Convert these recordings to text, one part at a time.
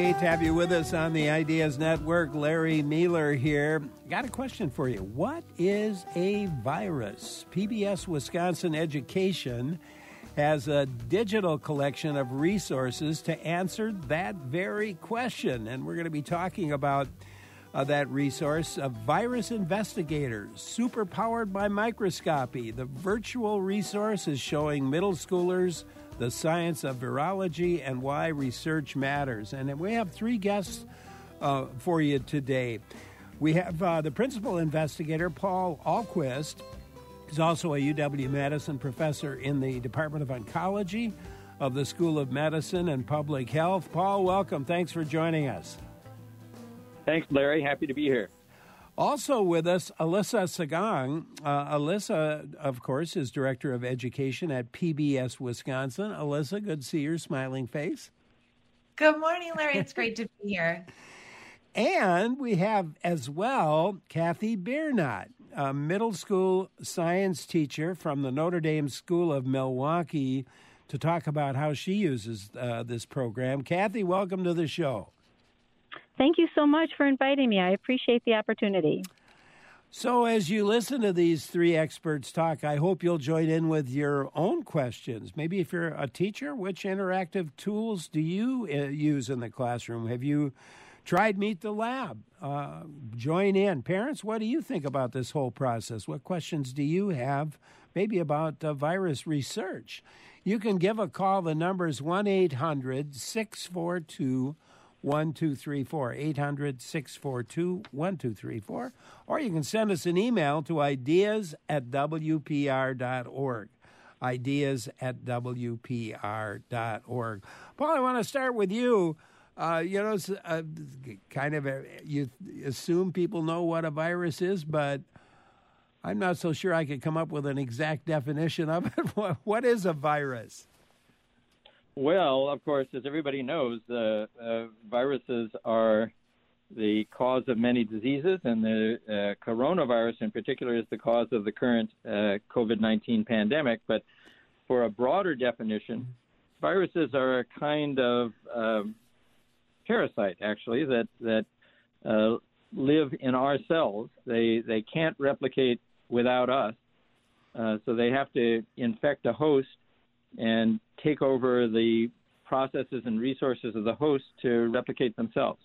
Great to have you with us on the Ideas Network. Larry Mueller here. Got a question for you. What is a virus? PBS Wisconsin Education has a digital collection of resources to answer that very question. And we're going to be talking about that resource, Virus Investigators, superpowered by microscopy. The virtual resource is showing middle schoolers the science of virology and why research matters. And we have three guests for you today. We have the principal investigator, Paul Ahlquist. He's also a UW-Madison professor in the Department of Oncology of the School of Medicine and Public Health. Paul, welcome. Thanks for joining us. Thanks, Larry. Happy to be here. Also with us, Alyssa Sagang. Alyssa, of course, is Director of Education at PBS Wisconsin. Alyssa, good to see your smiling face. Good morning, Larry. It's great to be here. And we have as well Kathy Biernat, a middle school science teacher from the Notre Dame School of Milwaukee, to talk about how she uses this program. Kathy, welcome to the show. Thank you so much for inviting me. I appreciate the opportunity. So as you listen to these three experts talk, I hope you'll join in with your own questions. Maybe if you're a teacher, which interactive tools do you use in the classroom? Have you tried Meet the Lab? Join in. Parents, what do you think about this whole process? What questions do you have maybe about virus research? You can give a call. The number is 1-800-642-1234, 800-642-1234, or you can send us an email to ideas@wpr.org, ideas@wpr.org. Paul, I want to start with you. You assume people know what a virus is, but I'm not so sure I could come up with an exact definition of it. What is a virus? Well, of course, as everybody knows, viruses are the cause of many diseases, and the coronavirus in particular is the cause of the current COVID-19 pandemic. But for a broader definition, viruses are a kind of parasite, actually, that live in our cells. They can't replicate without us, so they have to infect a host and take over the processes and resources of the host to replicate themselves.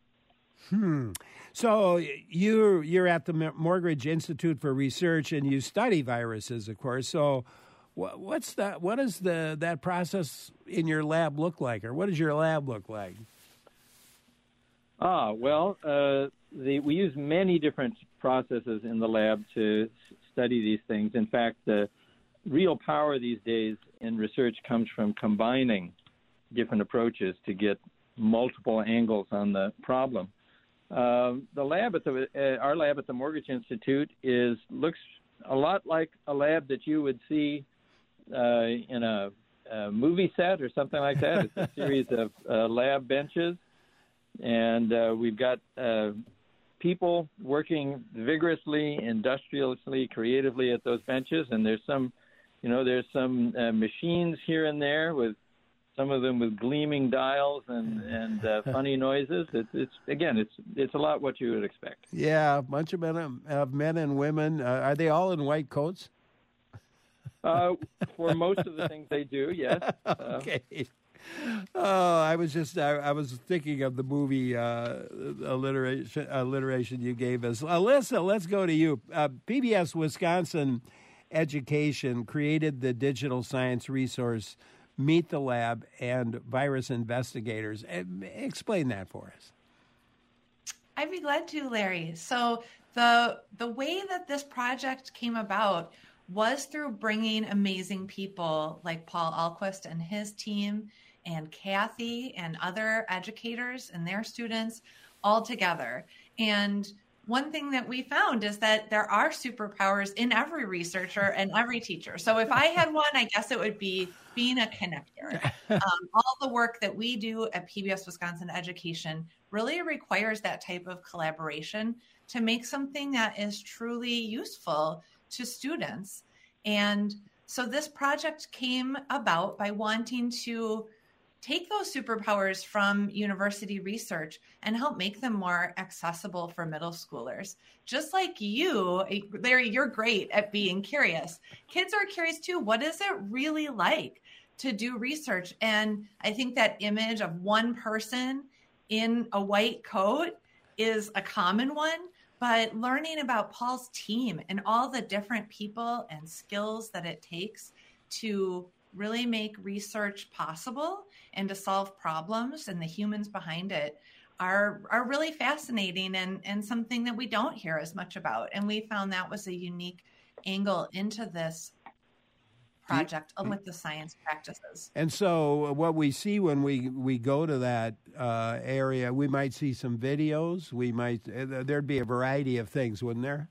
So you're at the Morgridge Institute for Research, and you study viruses, of course. So what does that process in your lab look like, or what does your lab look like? We use many different processes in the lab to study these things. In fact, the real power these days in research comes from combining different approaches to get multiple angles on the problem. Our lab at the Morgridge Institute looks a lot like a lab that you would see in a movie set or something like that. It's a series of lab benches, and we've got people working vigorously, industriously, creatively at those benches, and there's some machines here and there, with some of them with gleaming dials and funny noises. It's a lot what you would expect. Yeah, a bunch of men and women. Are they all in white coats? For most of the things they do, yes. Okay. I was thinking of the movie alliteration you gave us. Alyssa, let's go to you. PBS Wisconsin Education created the digital science resource Meet the Lab and Virus Investigators. Explain that for us. I'd be glad to, Larry. So the way that this project came about was through bringing amazing people like Paul Ahlquist and his team, and Kathy and other educators and their students all together. And one thing that we found is that there are superpowers in every researcher and every teacher. So if I had one, I guess it would be being a connector. All the work that we do at PBS Wisconsin Education really requires that type of collaboration to make something that is truly useful to students. And so this project came about by wanting to take those superpowers from university research and help make them more accessible for middle schoolers. Just like you, Larry, you're great at being curious. Kids are curious too. What is it really like to do research? And I think that image of one person in a white coat is a common one, but learning about Paul's team and all the different people and skills that it takes to really make research possible and to solve problems and the humans behind it are really fascinating and something that we don't hear as much about. And we found that was a unique angle into this project with the science practices. And so what we see when we go to that area, we might see some videos. There'd be a variety of things, wouldn't there?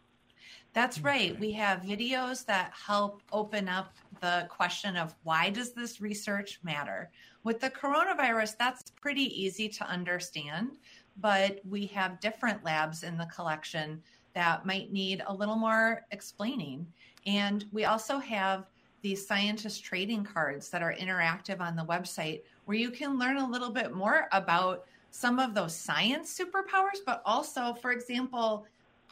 That's right. We have videos that help open up the question of why does this research matter? With the coronavirus, that's pretty easy to understand, but we have different labs in the collection that might need a little more explaining. And we also have these scientist trading cards that are interactive on the website where you can learn a little bit more about some of those science superpowers, but also, for example,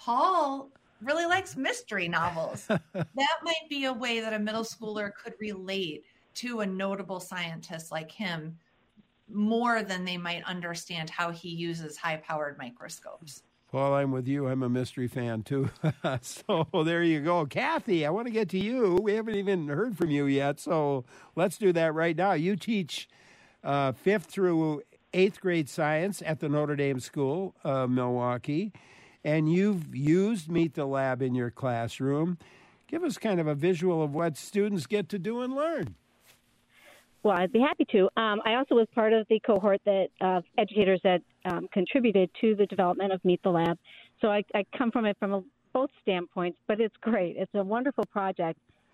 Paul really likes mystery novels. That might be a way that a middle schooler could relate to a notable scientist like him more than they might understand how he uses high-powered microscopes. Paul, I'm with you. I'm a mystery fan, too. So there you go. Kathy, I want to get to you. We haven't even heard from you yet, so let's do that right now. You teach 5th through 8th grade science at the Notre Dame School of Milwaukee, and you've used Meet the Lab in your classroom. Give us kind of a visual of what students get to do and learn. Well, I'd be happy to. I also was part of the cohort that educators that contributed to the development of Meet the Lab. So I come from it from both standpoints, but it's great. It's a wonderful project.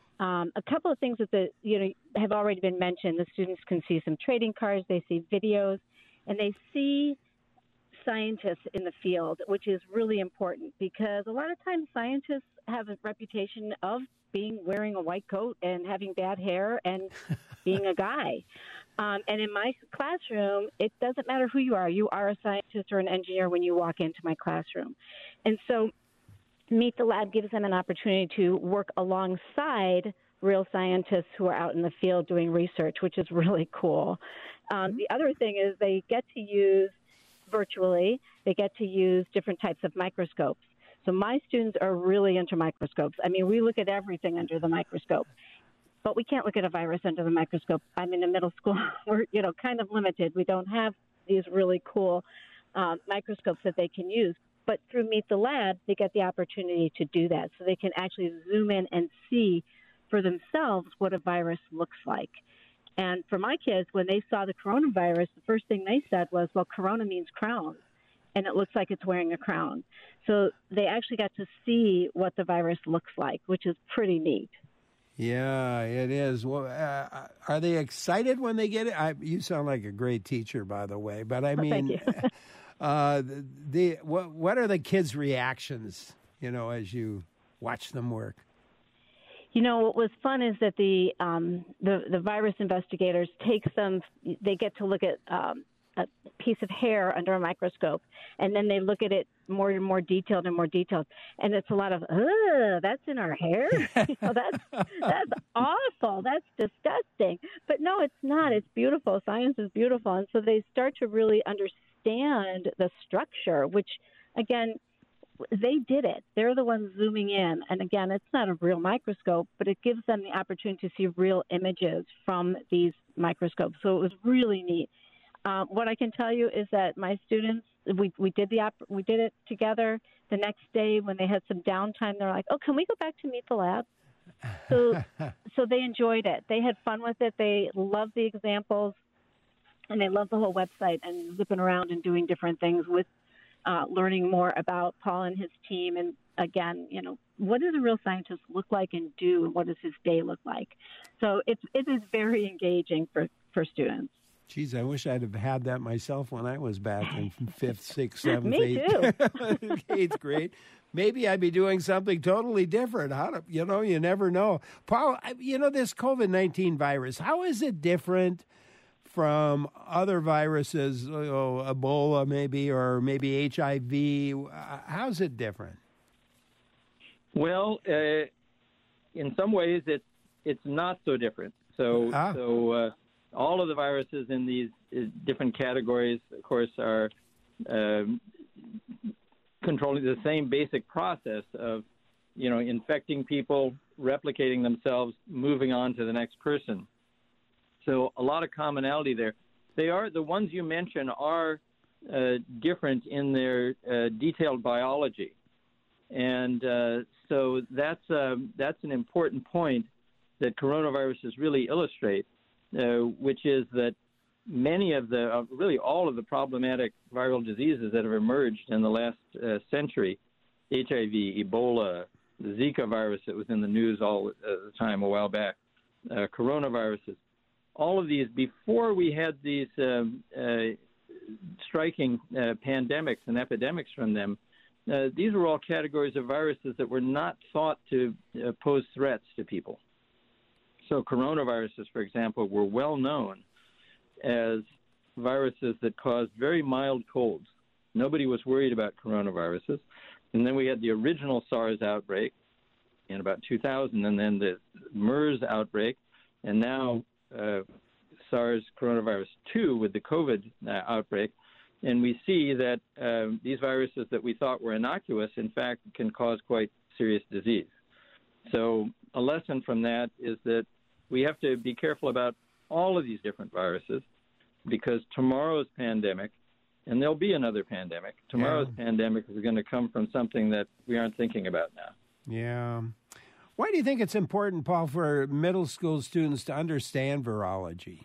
A couple of things that have already been mentioned. The students can see some trading cards, they see videos, and they see scientists in the field, which is really important because a lot of times scientists have a reputation of wearing a white coat and having bad hair and being a guy. And in my classroom, it doesn't matter who you are. You are a scientist or an engineer when you walk into my classroom. And so Meet the Lab gives them an opportunity to work alongside real scientists who are out in the field doing research, which is really cool. The other thing is they get to use virtually, they get to use different types of microscopes. So my students are really into microscopes. I mean, we look at everything under the microscope, but we can't look at a virus under the microscope. I'm in a middle school. We're, kind of limited. We don't have these really cool microscopes that they can use. But through Meet the Lab, they get the opportunity to do that. So they can actually zoom in and see for themselves what a virus looks like. And for my kids, when they saw the coronavirus, the first thing they said was, well, corona means crown, and it looks like it's wearing a crown. So they actually got to see what the virus looks like, which is pretty neat. Yeah, it is. Well, are they excited when they get it? You sound like a great teacher, by the way. But I mean, what are the kids' reactions, as you watch them work? What was fun is that the virus investigators they get to look at a piece of hair under a microscope, and then they look at it more and more detailed, and it's a lot of, that's in our hair? That's awful, that's disgusting. But no, it's not. It's beautiful. Science is beautiful. And so they start to really understand the structure, which, again, they did it. They're the ones zooming in. And again, it's not a real microscope, but it gives them the opportunity to see real images from these microscopes. So it was really neat. What I can tell you is that my students, we did it together. The next day when they had some downtime, they're like, oh, can we go back to Meet the Lab? So they enjoyed it. They had fun with it. They loved the examples, and they loved the whole website and zipping around and doing different things with learning more about Paul and his team. And again, what does a real scientist look like and do, and what does his day look like? So it is very engaging for students. Geez, I wish I'd have had that myself when I was back in 5th, 6th, 7th, Me 8th, too. 8th grade. Maybe I'd be doing something totally different. You never know. Paul, this COVID-19 virus, how is it different from other viruses, Ebola maybe, or maybe HIV? How's it different? Well, in some ways, it's not so different. So all of the viruses in these different categories, of course, are controlling the same basic process of, infecting people, replicating themselves, moving on to the next person. So a lot of commonality there. The ones you mentioned are different in their detailed biology. And so that's an important point that coronaviruses really illustrate, which is that many of really all of the problematic viral diseases that have emerged in the last century, HIV, Ebola, the Zika virus that was in the news all the time a while back, coronaviruses, all of these, before we had these striking pandemics and epidemics from them, these were all categories of viruses that were not thought to pose threats to people. So coronaviruses, for example, were well known as viruses that caused very mild colds. Nobody was worried about coronaviruses. And then we had the original SARS outbreak in about 2000, and then the MERS outbreak, and now SARS coronavirus 2 with the COVID outbreak. And we see that these viruses that we thought were innocuous, in fact, can cause quite serious disease. So a lesson from that is that we have to be careful about all of these different viruses, because tomorrow's pandemic, and there'll be another pandemic, tomorrow's pandemic is going to come from something that we aren't thinking about now. Yeah. Why do you think it's important, Paul, for middle school students to understand virology?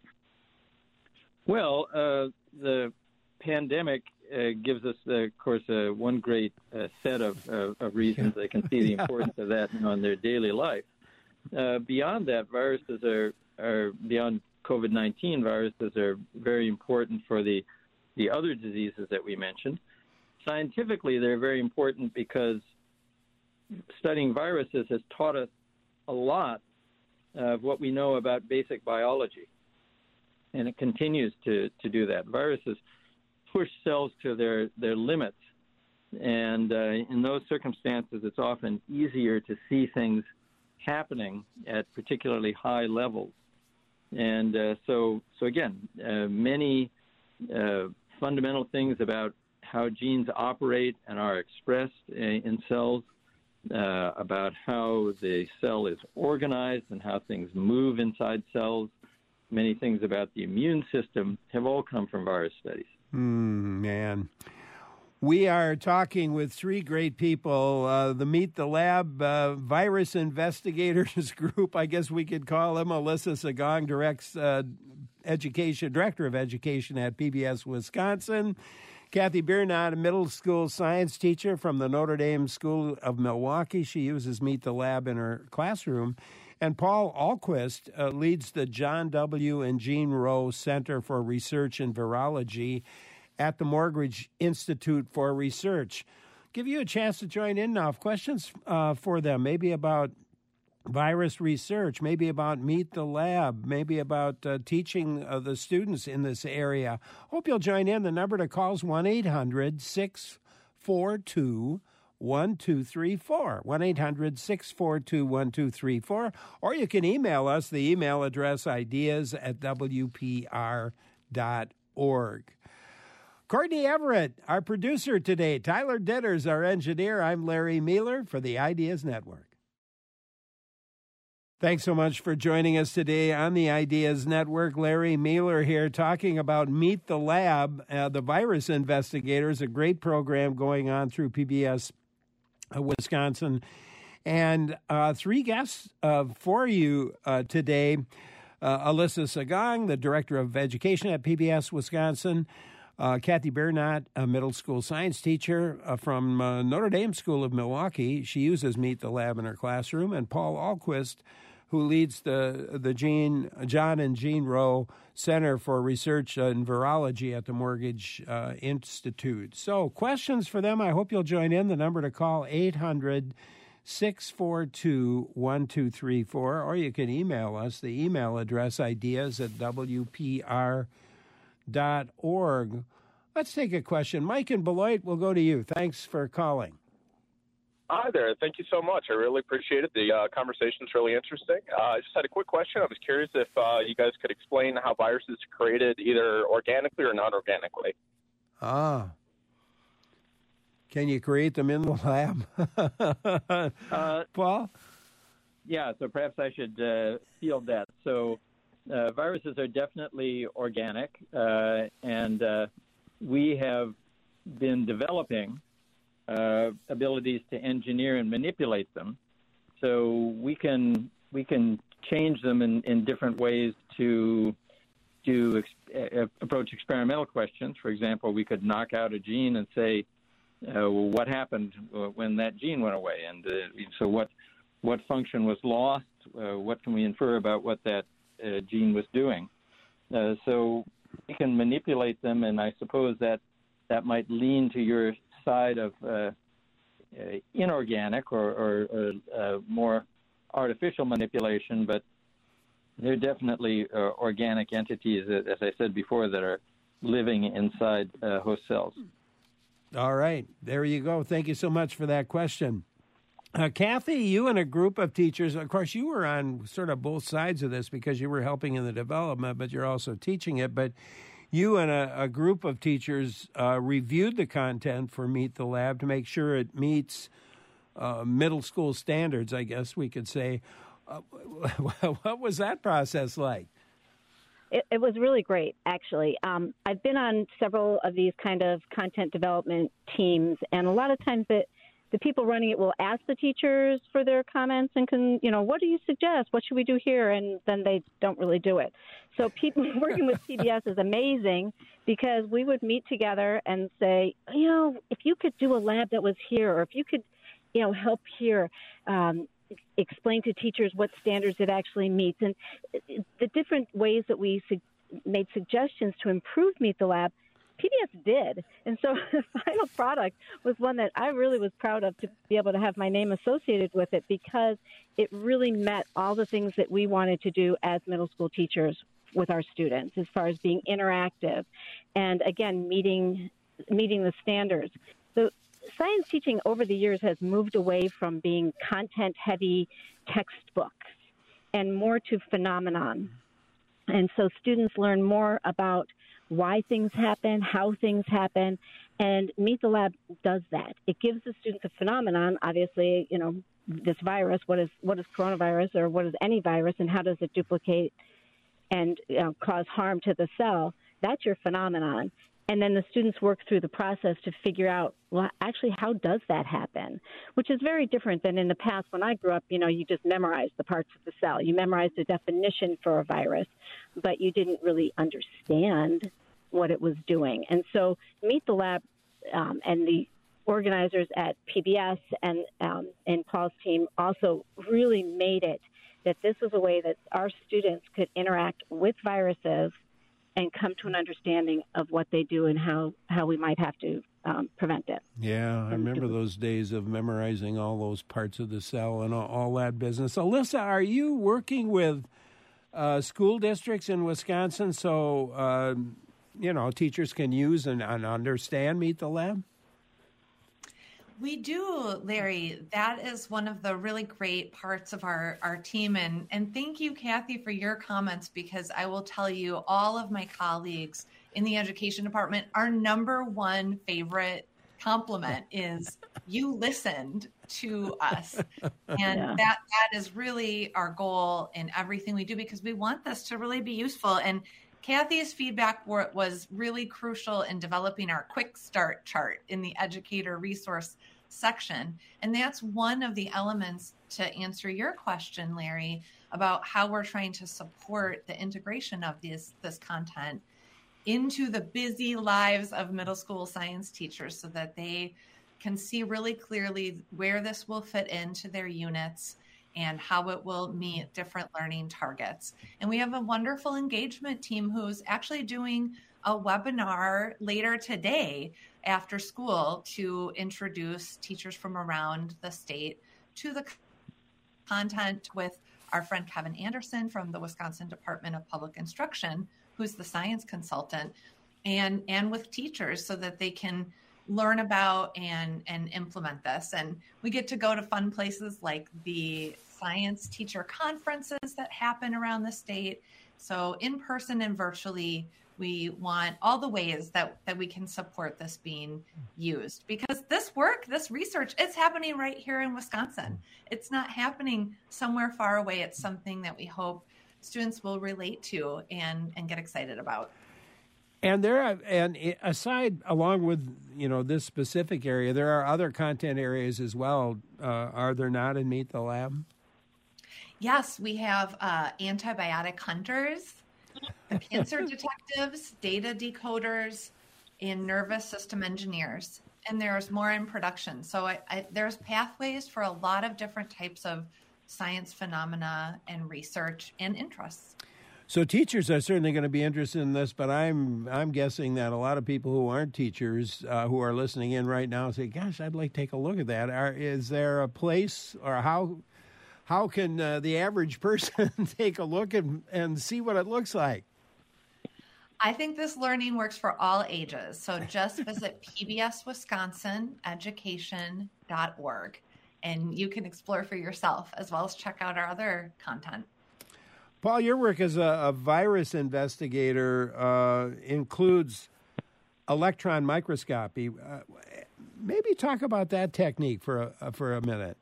Well, the pandemic gives us, of course, one great set of reasons they can see the importance of that in their daily life. Beyond that, viruses are beyond COVID-19, viruses are very important for the other diseases that we mentioned. Scientifically, they're very important because studying viruses has taught us a lot of what we know about basic biology, and it continues to do that. Viruses push cells to their limits, and in those circumstances, it's often easier to see things happening at particularly high levels. And so again, many fundamental things about how genes operate and are expressed in cells, about how the cell is organized and how things move inside cells, many things about the immune system have all come from virus studies. Man. We are talking with three great people, the Meet the Lab Virus Investigators Group, I guess we could call them. Alyssa Sagong, Director of Education at PBS Wisconsin. Kathy Biernat, a middle school science teacher from the Notre Dame School of Milwaukee. She uses Meet the Lab in her classroom. And Paul Ahlquist leads the John W. and Jean Rowe Center for Research in Virology at the Morgridge Institute for Research. Give you a chance to join in now. Questions for them, maybe about virus research, maybe about Meet the Lab, maybe about teaching the students in this area. Hope you'll join in. The number to call is 1-800-642-1234, 1-800-642-1234, or you can email us, the email address ideas@wpr.org. Courtney Everett, our producer today. Tyler Ditters, our engineer. I'm Larry Mealer for the Ideas Network. Thanks so much for joining us today on the Ideas Network. Larry Mealer here talking about Meet the Lab, the Virus Investigators, a great program going on through PBS Wisconsin. And three guests for you today. Alyssa Sagong, the Director of Education at PBS Wisconsin. Kathy Biernat, a middle school science teacher from Notre Dame School of Milwaukee. She uses Meet the Lab in her classroom. And Paul Ahlquist, who leads the John and Jean Rowe Center for Research in Virology at the Morgridge Institute. So questions for them, I hope you'll join in. The number to call, 642-1234, or you can email us. The email address, ideas@wpr.org. Let's take a question. Mike in Beloit, we'll go to you. Thanks for calling. Hi there. Thank you so much. I really appreciate it. The conversation's really interesting. I just had a quick question. I was curious if you guys could explain how viruses are created either organically or non-organically. Can you create them in the lab? Paul? Yeah, so perhaps I should field that. So viruses are definitely organic, and we have been developing abilities to engineer and manipulate them. So we can change them in different ways to approach experimental questions. For example, we could knock out a gene and say, what happened when that gene went away? And so what function was lost? What can we infer about what that gene was doing? So we can manipulate them, and I suppose that might lean to your side of inorganic or more artificial manipulation, but they're definitely organic entities, as I said before, that are living inside host cells. All right. There you go. Thank you so much for that question. Kathy, you and a group of teachers, of course, you were on sort of both sides of this because you were helping in the development, but you're also teaching it. But you and a group of teachers reviewed the content for Meet the Lab to make sure it meets middle school standards, I guess we could say. What was that process like? It was really great, actually. I've been on several of these kind of content development teams, and a lot of times the people running it will ask the teachers for their comments and what do you suggest? What should we do here? And then they don't really do it. So people working with PBS is amazing because we would meet together and say, if you could do a lab that was here, or if you could, help here, explain to teachers what standards it actually meets, and the different ways that we made suggestions to improve Meet the Lab, PBS did. And so the final product was one that I really was proud of, to be able to have my name associated with it, because it really met all the things that we wanted to do as middle school teachers with our students, as far as being interactive and, again, meeting the standards. So science teaching over the years has moved away from being content-heavy textbooks and more to phenomenon. And so students learn more about why things happen, how things happen, and Meet the Lab does that. It gives the students a phenomenon, obviously, this virus, what is coronavirus, or what is any virus, and how does it duplicate and cause harm to the cell. That's your phenomenon. And then the students work through the process to figure out, well, actually, how does that happen? Which is very different than in the past. When I grew up, you just memorized the parts of the cell. You memorized the definition for a virus, but you didn't really understand what it was doing. And so Meet the Lab and the organizers at PBS and Paul's team also really made it that this was a way that our students could interact with viruses and come to an understanding of what they do and how we might have to prevent it. Yeah, I remember those days of memorizing all those parts of the cell and all that business. Alyssa, are you working with school districts in Wisconsin so, teachers can use and understand Meet the Lab? We do, Larry. That is one of the really great parts of our team. And thank you, Kathy, for your comments, because I will tell you, all of my colleagues in the education department, our number one favorite compliment is you listened to us. And that is really our goal in everything we do, because we want this to really be useful. And Kathy's feedback was really crucial in developing our quick start chart in the educator resource section. And that's one of the elements to answer your question, Larry, about how we're trying to support the integration of this content into the busy lives of middle school science teachers so that they can see really clearly where this will fit into their units and how it will meet different learning targets. And we have a wonderful engagement team who's actually doing a webinar later today after school to introduce teachers from around the state to the content with our friend Kevin Anderson from the Wisconsin Department of Public Instruction, who's the science consultant, and with teachers so that they can learn about and implement this. And we get to go to fun places like the science teacher conferences that happen around the state. So in person and virtually, we want all the ways that we can support this being used, because this work, this research, it's happening right here in Wisconsin. It's not happening somewhere far away. It's something that we hope students will relate to and get excited about. And aside, along with this specific area, there are other content areas as well. Are there not in Meet the Lab? Yes, we have antibiotic hunters, cancer detectives, data decoders, and nervous system engineers. And there's more in production. So there's pathways for a lot of different types of science phenomena and research and interests. So teachers are certainly going to be interested in this, but I'm guessing that a lot of people who aren't teachers who are listening in right now say, "Gosh, I'd like to take a look at that." Is there a place, or how can the average person take a look and see what it looks like? I think this learning works for all ages. So just visit pbswisconsineducation.org, and you can explore for yourself as well as check out our other content. Paul, your work as a virus investigator includes electron microscopy. Maybe talk about that technique for a minute.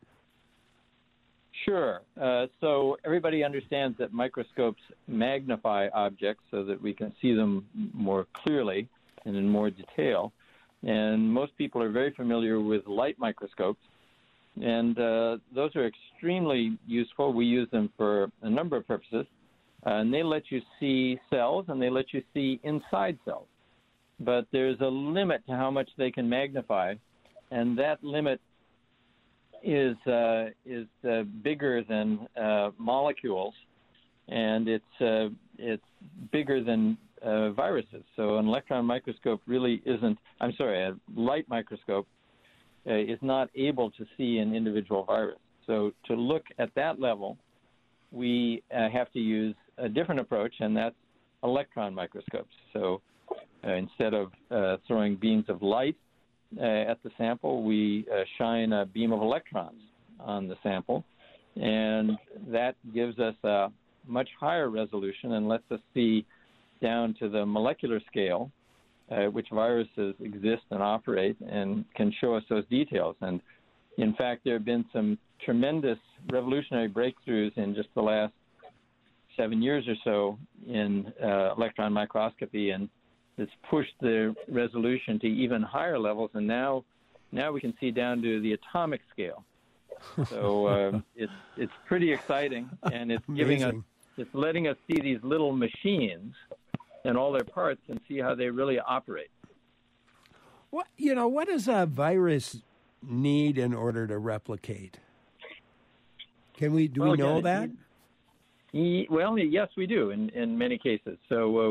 Sure. So everybody understands that microscopes magnify objects so that we can see them more clearly and in more detail. And most people are very familiar with light microscopes. And those are extremely useful. We use them for a number of purposes. And they let you see cells, and they let you see inside cells. But there's a limit to how much they can magnify, and that limit is bigger than molecules, and it's bigger than viruses. So an electron microscope really isn't. A light microscope is not able to see an individual virus. So to look at that level, we have to use a different approach, and that's electron microscopes. So instead of throwing beams of light at the sample, we shine a beam of electrons on the sample, and that gives us a much higher resolution and lets us see down to the molecular scale which viruses exist and operate, and can show us those details. And in fact, there have been some tremendous revolutionary breakthroughs in just the last 7 years or so in electron microscopy, and it's pushed the resolution to even higher levels, and now we can see down to the atomic scale. So it's pretty exciting, and it's it's letting us see these little machines and all their parts and see how they really operate. What does a virus need in order to replicate? Do we know that? Well, yes, we do in many cases. So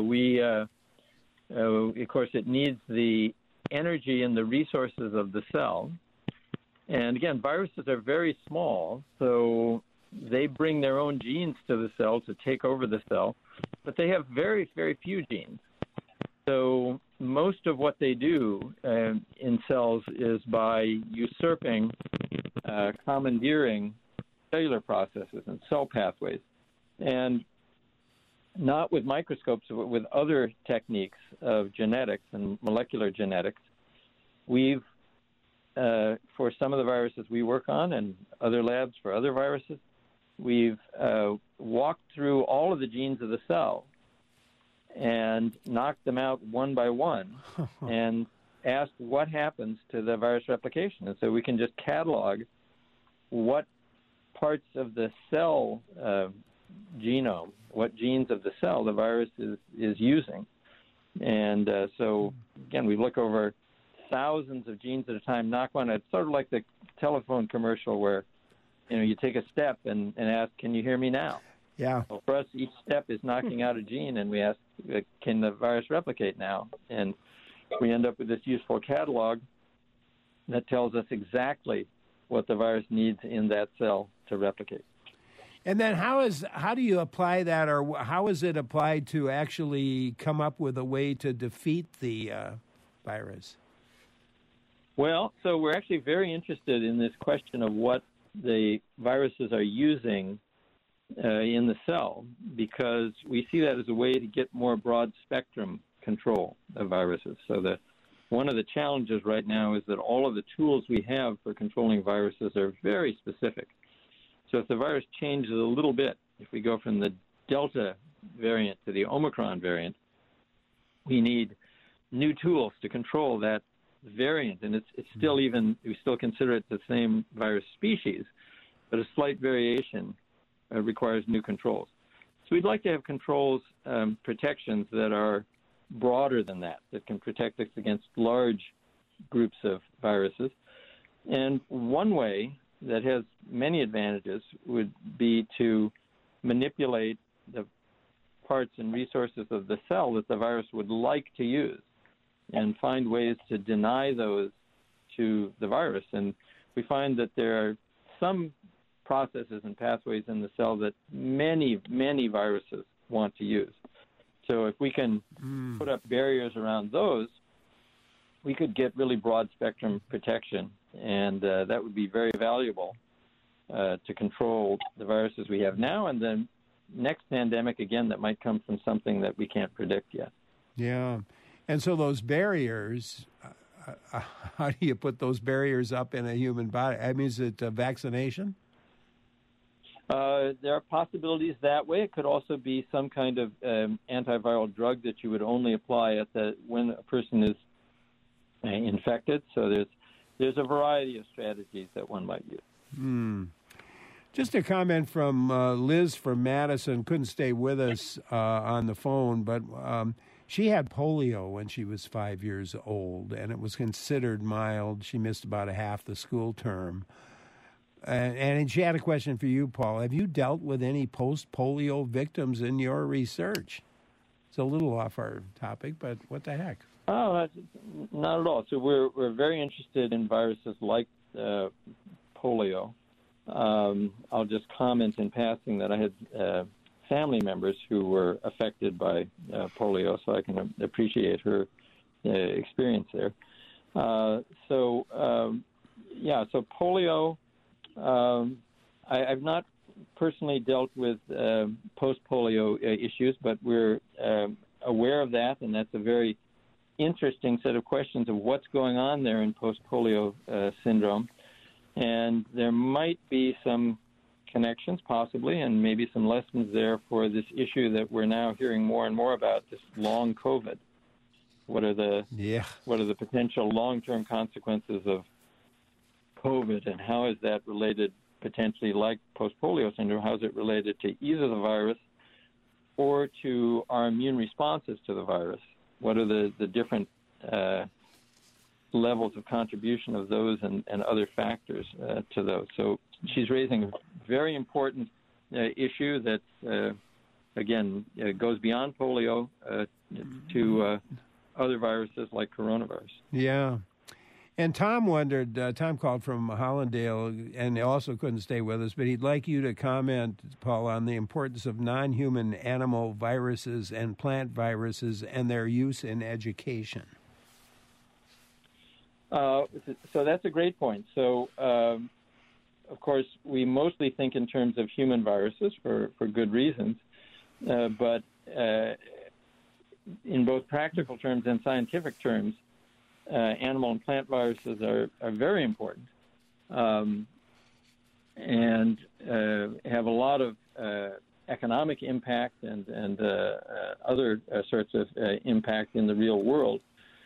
of course, it needs the energy and the resources of the cell. And again, viruses are very small, so they bring their own genes to the cell to take over the cell, but they have very, very few genes. So most of what they do in cells is by usurping, commandeering cellular processes and cell pathways. And not with microscopes, but with other techniques of genetics and molecular genetics, we've, for some of the viruses we work on and other labs for other viruses, we've walked through all of the genes of the cell and knocked them out one by one and asked what happens to the virus replication. And so we can just catalog what parts of the cell genome, what genes of the cell the virus is using. And so, again, we look over thousands of genes at a time, knock one. It's sort of like the telephone commercial where, you take a step and ask, can you hear me now? Yeah. Well, for us, each step is knocking out a gene, and we ask, can the virus replicate now? And we end up with this useful catalog that tells us exactly what the virus needs in that cell to replicate. And then how do you apply that, or how is it applied to actually come up with a way to defeat the virus? Well, so we're actually very interested in this question of what the viruses are using in the cell, because we see that as a way to get more broad spectrum control of viruses. So one of the challenges right now is that all of the tools we have for controlling viruses are very specific. So if the virus changes a little bit, if we go from the Delta variant to the Omicron variant, we need new tools to control that variant. And it's still we still consider it the same virus species, but a slight variation requires new controls. So we'd like to have controls, protections that are broader than that can protect us against large groups of viruses. And one way that has many advantages would be to manipulate the parts and resources of the cell that the virus would like to use and find ways to deny those to the virus. And we find that there are some processes and pathways in the cell that many, many viruses want to use. So if we can put up barriers around those, we could get really broad spectrum protection, and that would be very valuable to control the viruses we have now and the next pandemic, again, that might come from something that we can't predict yet. Yeah. And so those barriers, how do you put those barriers up in a human body? I mean, is it vaccination? There are possibilities that way. It could also be some kind of antiviral drug that you would only apply when a person is infected. So there's a variety of strategies that one might use. Just a comment from Liz from Madison. Couldn't stay with us on the phone, but she had polio when she was 5 years old, and it was considered mild. She missed about a half the school term. And she had a question for you, Paul. Have you dealt with any post-polio victims in your research? It's a little off our topic, but what the heck? Oh, not at all. So we're very interested in viruses like polio. I'll just comment in passing that I had family members who were affected by polio, so I can appreciate her experience there. So polio, I've not personally dealt with post-polio issues, but we're aware of that, and that's a very interesting set of questions of what's going on there in post-polio syndrome. And there might be some connections, possibly, and maybe some lessons there for this issue that we're now hearing more and more about, this long COVID. What are the potential long-term consequences of COVID, and how is that related potentially, like post-polio syndrome, how is it related to either the virus or to our immune responses to the virus? What are the different levels of contribution of those and other factors to those? So she's raising a very important issue that, again, goes beyond polio to other viruses like coronavirus. Yeah. And Tom wondered, Tom called from Hollandale and also couldn't stay with us, but he'd like you to comment, Paul, on the importance of non-human animal viruses and plant viruses and their use in education. So that's a great point. So, of course, we mostly think in terms of human viruses for good reasons, but in both practical terms and scientific terms, animal and plant viruses are very important and have a lot of economic impact and other sorts of impact in the real world.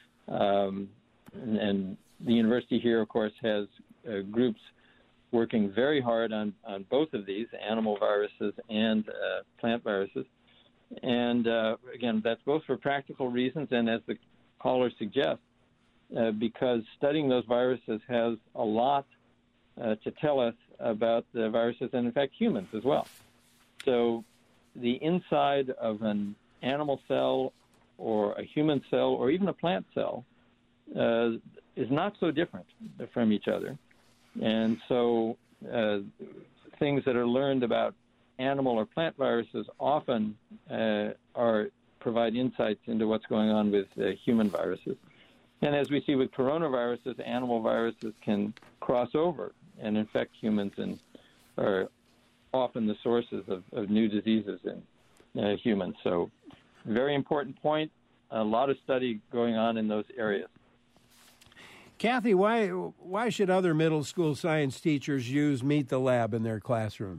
And the university here, of course, has groups working very hard on both of these, animal viruses and plant viruses. And again, that's both for practical reasons and, as the caller suggests, because studying those viruses has a lot to tell us about the viruses and, in fact, humans as well. So the inside of an animal cell or a human cell or even a plant cell is not so different from each other. And so things that are learned about animal or plant viruses often provide insights into what's going on with human viruses. And as we see with coronaviruses, animal viruses can cross over and infect humans and are often the sources of new diseases in humans. So very important point. A lot of study going on in those areas. Kathy, why should other middle school science teachers use Meet the Lab in their classroom?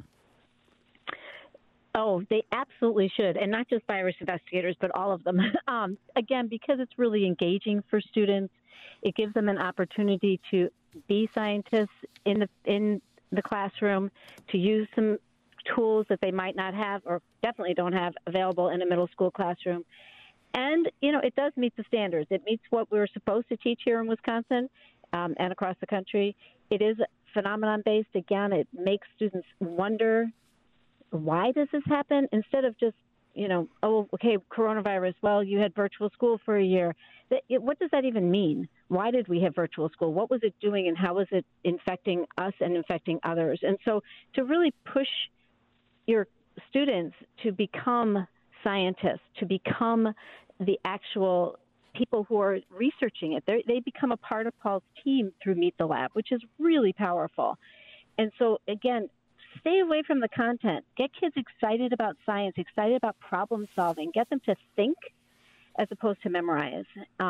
Oh, they absolutely should, and not just virus investigators, but all of them. Again, because it's really engaging for students, it gives them an opportunity to be scientists in the classroom, to use some tools that they might not have or definitely don't have available in a middle school classroom. And, it does meet the standards. It meets what we're supposed to teach here in Wisconsin and across the country. It is phenomenon-based. Again, it makes students wonder, why does this happen? Instead of just, coronavirus, well, you had virtual school for a year. What does that even mean? Why did we have virtual school? What was it doing, and how was it infecting us and infecting others? And so to really push your students to become scientists, to become the actual people who are researching it, they become a part of Paul's team through Meet the Lab, which is really powerful. And so, again, stay away from the content. Get kids excited about science, excited about problem solving. Get them to think as opposed to memorize.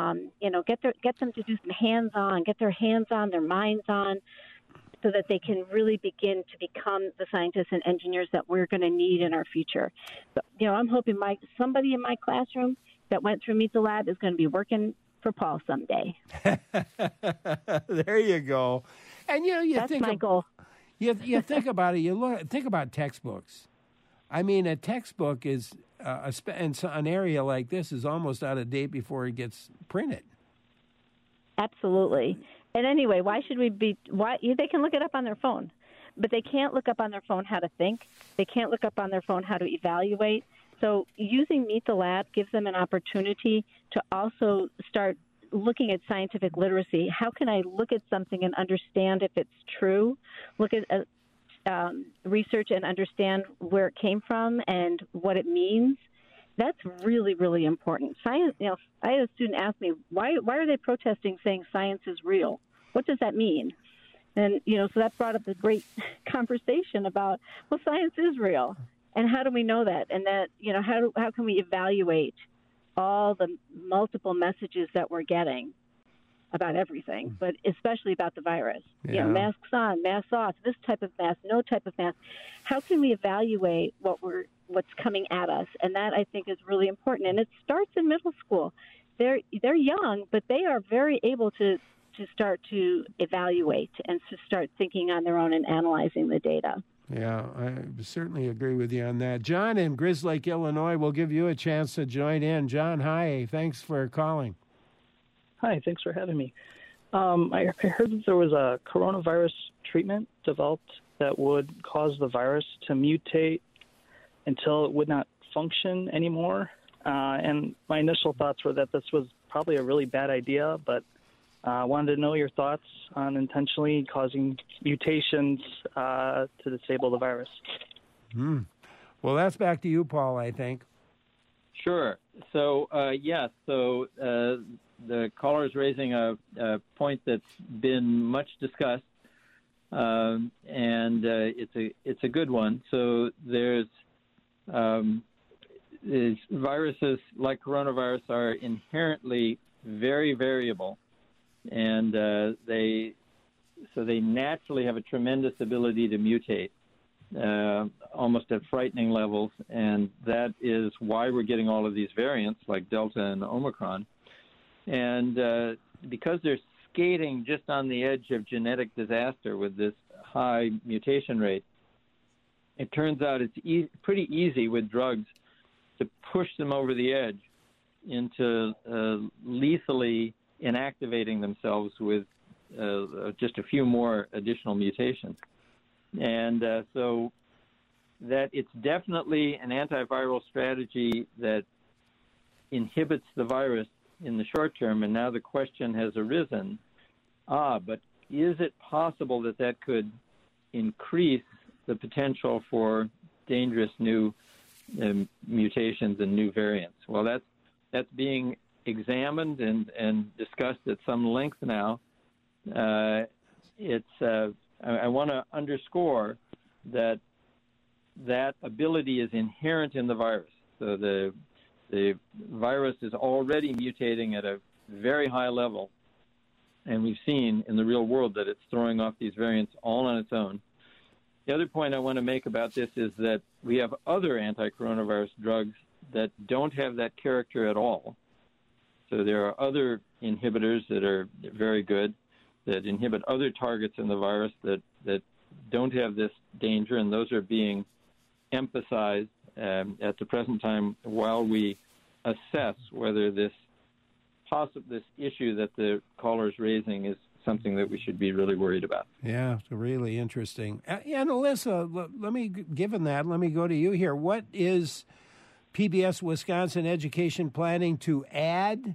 Get them to do some hands-on, get their hands on, their minds on, so that they can really begin to become the scientists and engineers that we're going to need in our future. But, I'm hoping somebody in my classroom that went through Meet the Lab is going to be working for Paul someday. There you go. And that's my goal. You think about it. Think about textbooks. I mean, a textbook is an area like this is almost out of date before it gets printed. Absolutely. And anyway, why should we be? They can look it up on their phone, but they can't look up on their phone how to think. They can't look up on their phone how to evaluate. So using Meet the Lab gives them an opportunity to also start looking at scientific literacy. How can I look at something and understand if it's true? Look at research and understand where it came from and what it means. That's really, really important. Science. I had a student ask me, why are they protesting saying science is real? What does that mean? And so that brought up a great conversation about, well, science is real, and how do we know that? And that how can we evaluate all the multiple messages that we're getting about everything, but especially about the virus. Yeah. Masks on, masks off, this type of mask, no type of mask. How can we evaluate what's coming at us? And that, I think, is really important. And it starts in middle school. They're young, but they are very able to start to evaluate and to start thinking on their own and analyzing the data. Yeah, I certainly agree with you on that. John in Grizz Lake, Illinois, will give you a chance to join in. John, hi. Thanks for calling. Hi, thanks for having me. I heard that there was a coronavirus treatment developed that would cause the virus to mutate until it would not function anymore. And my initial thoughts were that this was probably a really bad idea, but I wanted to know your thoughts on intentionally causing mutations to disable the virus. Well, that's back to you, Paul, I think. Sure. So, yes, the caller is raising a point that's been much discussed, and it's a good one. So there's viruses like coronavirus are inherently very variable, and they naturally have a tremendous ability to mutate, almost at frightening levels, and that is why we're getting all of these variants like Delta and Omicron. And because they're skating just on the edge of genetic disaster with this high mutation rate, it turns out it's pretty easy with drugs to push them over the edge into lethally inactivating themselves with just a few more additional mutations. And so that it's definitely an antiviral strategy that inhibits the virus in the short term. And now the question has arisen, but is it possible that that could increase the potential for dangerous new mutations and new variants? Well, that's being examined and discussed at some length now. I want to underscore that ability is inherent in the virus. So the virus is already mutating at a very high level, and we've seen in the real world that it's throwing off these variants all on its own. The other point I want to make about this is that we have other anti-coronavirus drugs that don't have that character at all. So there are other inhibitors that are very good, that inhibit other targets in the virus that don't have this danger, and those are being emphasized at the present time while we assess whether this issue that the caller is raising is something that we should be really worried about. Yeah, really interesting. And Alyssa, let me go to you here. What is PBS Wisconsin Education planning to add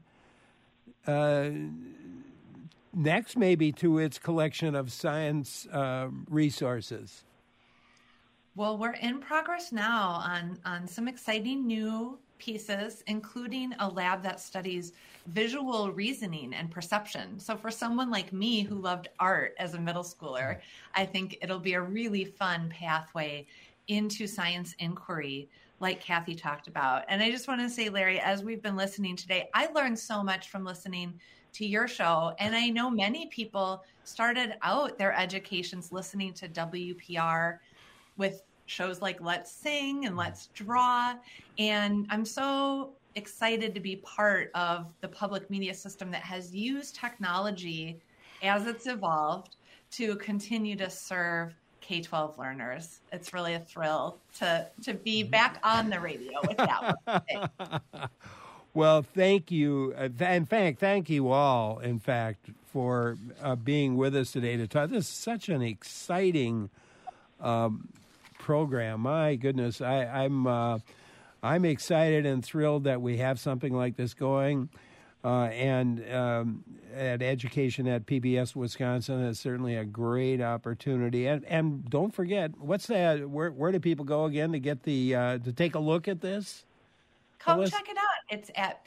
next, maybe, to its collection of science resources? Well, we're in progress now on some exciting new pieces, including a lab that studies visual reasoning and perception. So for someone like me who loved art as a middle schooler, I think it'll be a really fun pathway into science inquiry, like Kathy talked about. And I just want to say, Larry, as we've been listening today, I learned so much from listening to your show. And I know many people started out their educations listening to WPR with shows like Let's Sing and Let's Draw. And I'm so excited to be part of the public media system that has used technology as it's evolved to continue to serve K-12 learners. It's really a thrill to be back on the radio with that one. Well, thank you. In fact, thank you all, in fact, for being with us today to talk. This is such an exciting program. My goodness, I'm excited and thrilled that we have something like this going. And at Education at PBS Wisconsin is certainly a great opportunity. And don't forget, what's that? Where do people go again to get to take a look at this? Come check it out. It's at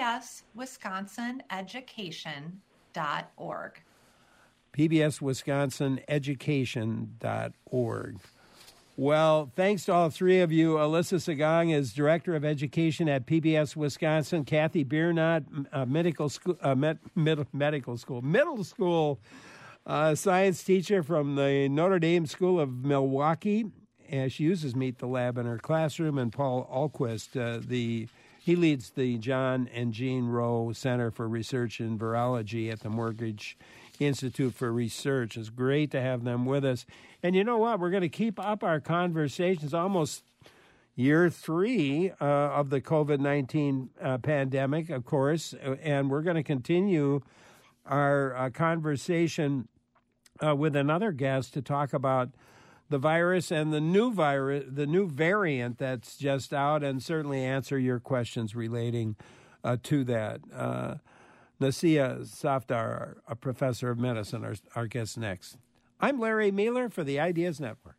pbswisconsineducation.org. pbswisconsineducation.org. Well, thanks to all three of you. Alyssa Segang is Director of Education at PBS Wisconsin. Kathy Biernot, middle school science teacher from the Notre Dame School of Milwaukee. And she uses Meet the Lab in her classroom. And Paul Ahlquist, he leads the John and Jean Rowe Center for Research in Virology at the Morgridge Institute for Research. It's great to have them with us. And you know what? We're going to keep up our conversations, almost year 3 of the COVID-19 pandemic, of course, and we're going to continue our conversation with another guest to talk about the virus and the new variant that's just out, and certainly answer your questions relating to that. Nasia Safdar, a professor of medicine, our guest next. I'm Larry Meiler for the Ideas Network.